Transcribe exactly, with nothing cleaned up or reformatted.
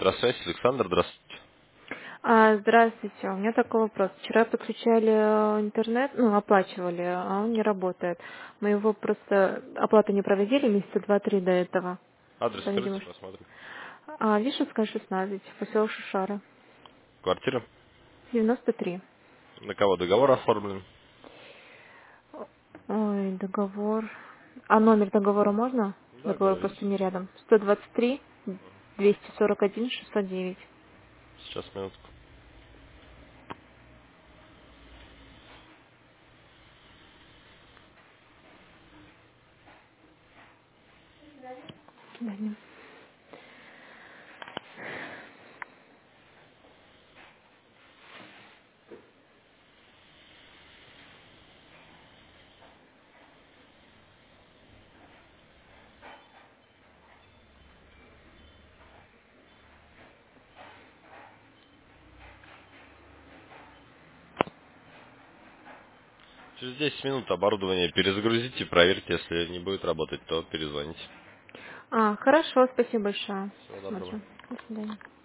Здравствуйте, Александр, здравствуйте. А, здравствуйте, у меня такой вопрос. Вчера подключали э, интернет, ну, оплачивали, а он не работает. Мы его просто, оплату не проводили месяца два-три до этого. Адрес По скажите, видимости. посмотрим. А, Вишенская, шестнадцать, поселок Шушара, Квартира? девяносто три. На кого договор оформлен? Ой, договор. А номер договора можно? Да, Договор говорите. просто не рядом. сто двадцать три, двести сорок один, шестьсот девять. Сейчас, минутку. Свидания. Через десять минут оборудование перезагрузите, проверьте, если не будет работать, то перезвоните. А, хорошо, спасибо большое. Всего доброго. Посмотрим. До свидания.